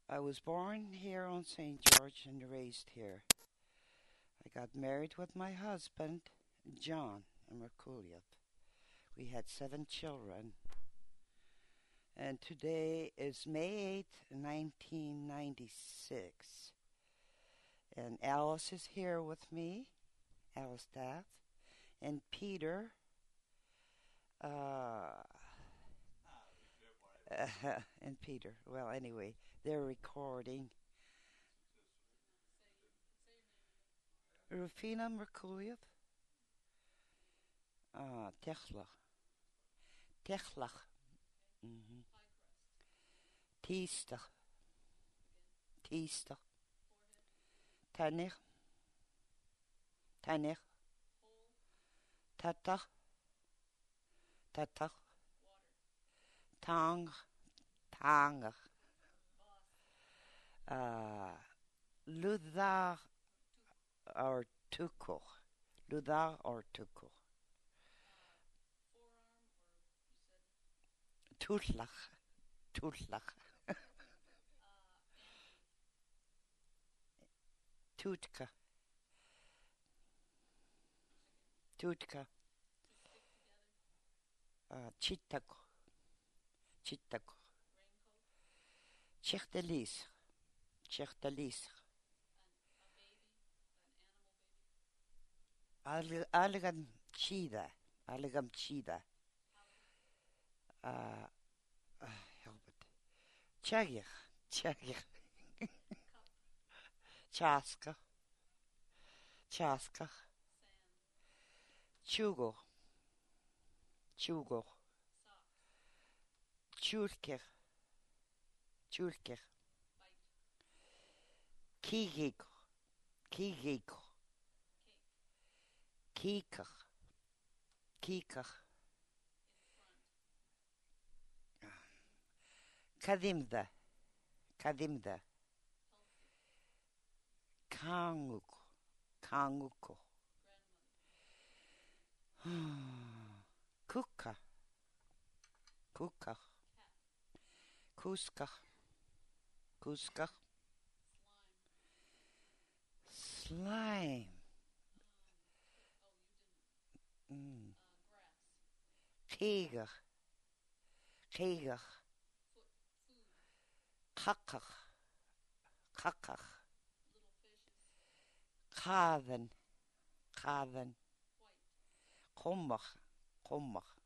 I was born here on St. George and raised here. I got married with my husband, John Merkuliev. We had 7 children. And today is May 8th, 1996. And Alice is here with me, Alice Dath, and Peter. Uh, and Peter. Well, anyway, they're recording. Rufina Merkuliev. Techlach. Techlach. Mm-hmm. Tiestach. Tiestach. Tanich. Tanich. Tatach. Tatach. Tang. Tangach. Ludar or Tukuch. Ludar or Tukuch. Tutlach. Tutlach. Tutka. Tutka. Chitako. Chitako. Chirtelis. Chirtelis. Algam chida. Algam chida. Help it. Chagir. Chagir. Chaska. Chaska. Chugo. Chugo. Chulker. Chulker. Kigik. Kigik. Kikar. Kikar. Kadimda. Kadimda. Kanguko. Kanguko. Kuka. Kuka. Kuska. Kuska. Slime. Keger. Keger. Kakach. Kakach. Kaven. Kaven. Kommach. Kommach.